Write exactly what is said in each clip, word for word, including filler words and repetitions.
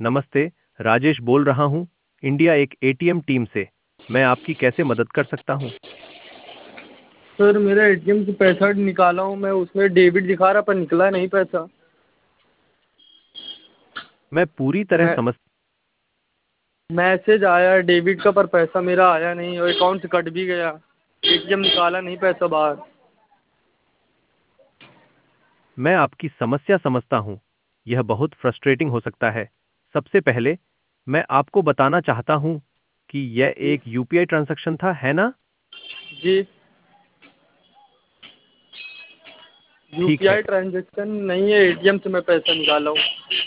नमस्ते, राजेश बोल रहा हूँ, इंडिया एक एटीएम टीम से। मैं आपकी कैसे मदद कर सकता हूँ? सर मेरा एटीएम से पैसा निकाला हूँ मैं, उसमें डेबिट दिखा रहा पर निकला नहीं पैसा। मैं पूरी तरह मैं समझ मैसेज आया डेबिट का पर पैसा मेरा आया नहीं और अकाउंट से कट भी गया। एटीएम निकाला नहीं पैसा बाहर। मैं आपकी समस्या समझता हूँ। यह बहुत फ्रस्ट्रेटिंग हो सकता है। सबसे पहले, मैं आपको बताना चाहता हूँ कि यह जी एक यूपीआई ट्रांजैक्शन था, है ना? जी। ठीक है। यूपीआई ट्रांजैक्शन नहीं है, एटीएम से मैं पैसा निकाला हूँ।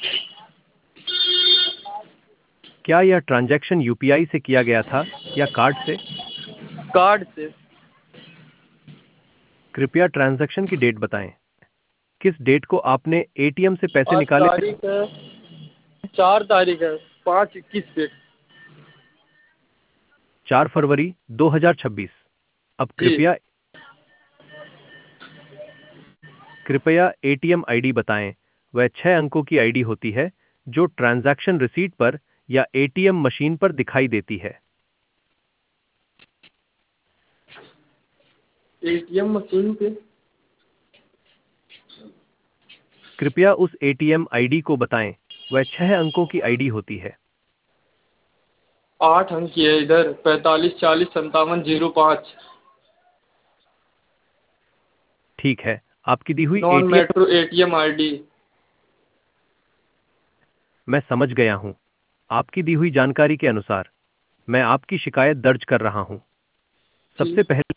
क्या यह ट्रांजैक्शन यूपीआई से किया गया था या कार्ड से? कार्ड से। कृपया ट्रांजैक्शन की डेट बताएं। किस डेट को आपने एटीएम से पैसे आज निकाले थे? तारीख है, चार तारीख है, पाँच इक्कीस पे। चार फरवरी दो हज़ार छब्बीस। अब जी कृपया कृपया एटीएम आईडी बताएं। वह छह अंकों की आईडी होती है जो ट्रांजैक्शन रिसीट पर या एटीएम मशीन पर दिखाई देती है। एटीएम मशीन पे। कृपया उस एटीएम आईडी को बताएं। वह छह अंकों की आईडी होती है। आठ अंक की है इधर, पैंतालीस चालीस संतावन जीरो पाँच। ठीक है, आपकी दी हुई non ATM metro ATM ID. मैं समझ गया हूं। आपकी दी हुई जानकारी के अनुसार मैं आपकी शिकायत दर्ज कर रहा हूं। जी सबसे पहले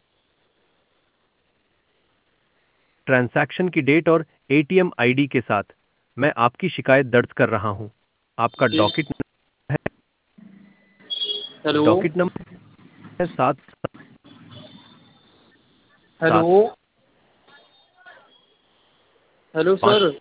ट्रांजैक्शन की डेट और एटीएम आईडी के साथ मैं आपकी शिकायत दर्ज कर रहा हूं। आपका जी। डॉकेट है हेलो। डॉकेट नंबर है सात हेलो। सात हेलो पाँच। सर।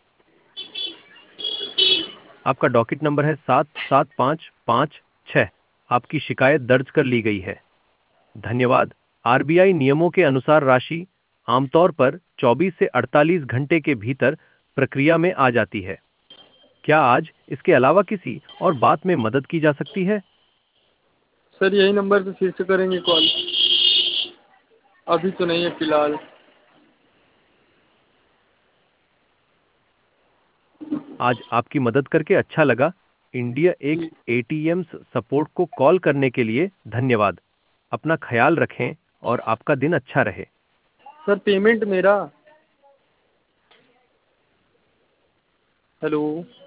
आपका डॉकेट नंबर है सात सात पाँच पाँच छः। आपकी शिकायत दर्ज कर ली गई है। धन्यवाद। आरबीआई नियमों के अनुसार राशि आमतौर पर चौबीस से अड़तालीस घंटे के भीतर प्रक्रिया में आ जाती है। क्या आज इसके अलावा किसी और बात में मदद की जा सकती है? सर यही नंबर पे फिर से करेंगे कॉल। अभी तो नहीं है फिलहाल। आज आपकी मदद करके अच्छा लगा। इंडिया एक जी एटीएम सपोर्ट को कॉल करने के लिए धन्यवाद। अपना ख्याल रखें और आपका दिन अच्छा रहे। सर पेमेंट मेरा। हेलो।